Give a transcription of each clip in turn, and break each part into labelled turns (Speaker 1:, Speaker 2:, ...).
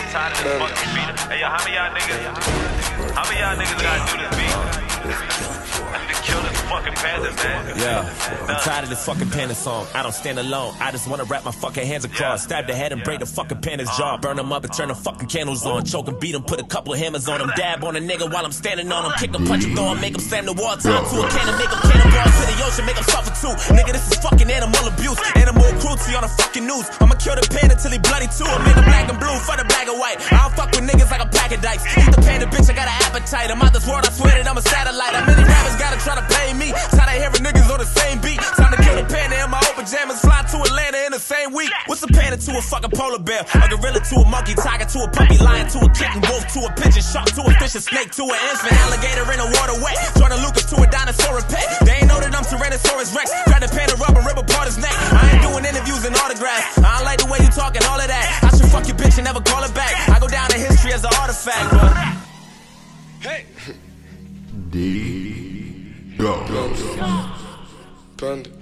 Speaker 1: tired of this fucking beat. Hey, yo, how many y'all niggas gotta do this beat? I need to kill this fucking panda, man.
Speaker 2: Yeah, I'm tired of this fucking panda song. I don't stand alone. I just wanna wrap my fucking hands across. Stab the head and break the fucking panda's jaw. Burn them up and turn the fucking candles on. Choke and beat him, put a couple of hammers on him. Dab on a nigga while I'm standing on him. Kick him, punch him, throw him, make him slam the wall. Time to a cannon, make him cannonball to the ocean, make him suffer too. Nigga, this is fucking animal abuse. Animal cruelty on the fucking news. I'ma kill the panda till he bloody too. I'll make him black and blue for the black and white. I don't fuck with niggas like a pack of dice. Eat the panda, bitch, I got an appetite. I'm out this world, I swear that I'm a satellite. How many rappers gotta try to pay me? Tired of hearing niggas on the same beat. Time to kill the panda in my open pajamas. Fly to Atlanta in the same week. What's a panda to a fucking polar bear? A gorilla to a monkey, tiger to a puppy, lion to a kitten, wolf to a pigeon, shark to a fish, a snake to an infant, alligator in a waterway, Jordan Lucas to a dinosaur pet. They ain't know that I'm Tyrannosaurus Rex. Grab the panda rub and rip apart his neck. I ain't doing interviews and autographs. I don't like the way you talk and all of that. I should fuck your bitch and never call her back. I go down in history as an artifact, but hey.
Speaker 3: Go.
Speaker 4: Panda.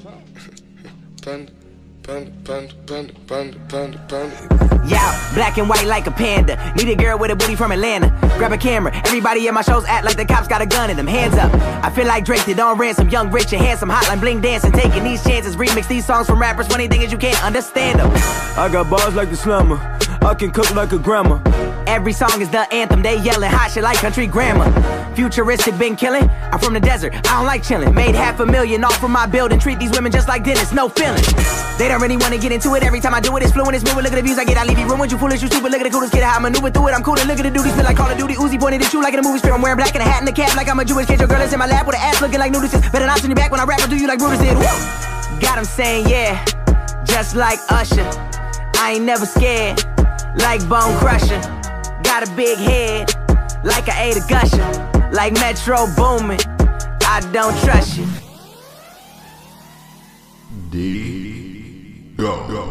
Speaker 5: Yeah, black and white like a panda. Need a girl with a booty from Atlanta. Grab a camera. Everybody at my shows act like the cops got a gun in them. Hands up. I feel like Drake did on ransom. Young, rich, and handsome. Hotline bling dancing. Taking these chances. Remix these songs from rappers. Funny thing is you can't understand them.
Speaker 6: I got bars like the Slammer. I can cook like a grandma.
Speaker 5: Every song is the anthem. They yelling hot shit like country grammar. Futuristic been killing. I'm from the desert. I don't like chilling. Made $500,000 off from my building. Treat these women just like Dennis. No feeling. They don't really want to get into it. Every time I do it, it's fluent, it's moving. Look at the views I get. I leave you ruined. You foolish, you stupid. Look at the coolest kid. How I maneuver through it. I'm cool. And look at the duties. Feel like Call of Duty. Uzi pointed at you like in a movie strip. I'm wearing black and a hat and a cap like I'm a Jewish kid. Your girl is in my lap with an ass looking like nudist. Better not turn your back when I rap or do you like Brutus did. Woo! Got him saying yeah, just like Usher. I ain't never scared, like Bone Crusher. Got a big head, like I ate a gusher. Like Metro Boomin, I don't trust you.
Speaker 3: Go.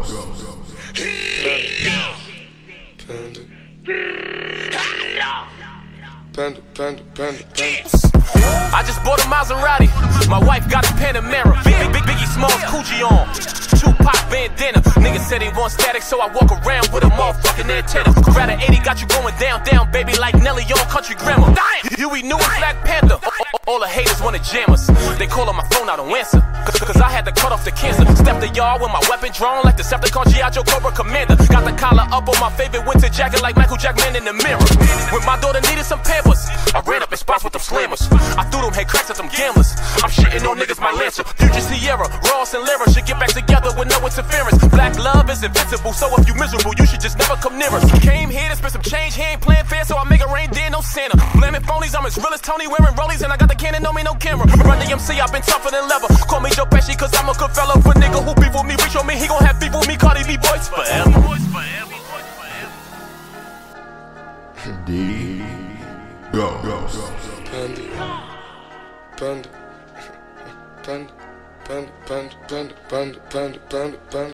Speaker 4: Panda.
Speaker 7: I just bought a Maserati. My wife got a Panamera. Biggie Smalls Coochie on. Tupac bandana. Niggas said they want static, so I walk around with a motherfucking antenna. Grab an 80, got you going down, baby, like Nelly on Country Grammar. Huey New and Black Panther. All the haters wanna jam us. They call on my phone, I don't answer. Cause I had to cut off the cancer. Step the yard with my weapon drawn like Decepticon G.I. Joe Cobra Commander. Got the collar up on my favorite winter jacket like Michael Jackman in the mirror. When my daughter needed some pampers, I ran up in spots with them slammers. I threw them head cracks at them gamblers. I'm shitting on niggas, my Lancer. Future Sierra, Ross and Lyra should get back together with no interference. Black love is invincible, so if you miserable, you should just never come near us. Came here to spend some change, he ain't playing fair, so I make it rain, there no Santa. Blaming phonies, I'm as real as Tony wearing rollies, and I got the cannon on me, no camera. Run the MC, I've been tougher than leather. Call me Joe Pesci, cause I'm a good fella. For nigga who beef with me, reach on me, he gon' have beef with me. Cardi B boys forever.
Speaker 4: Go. Panda.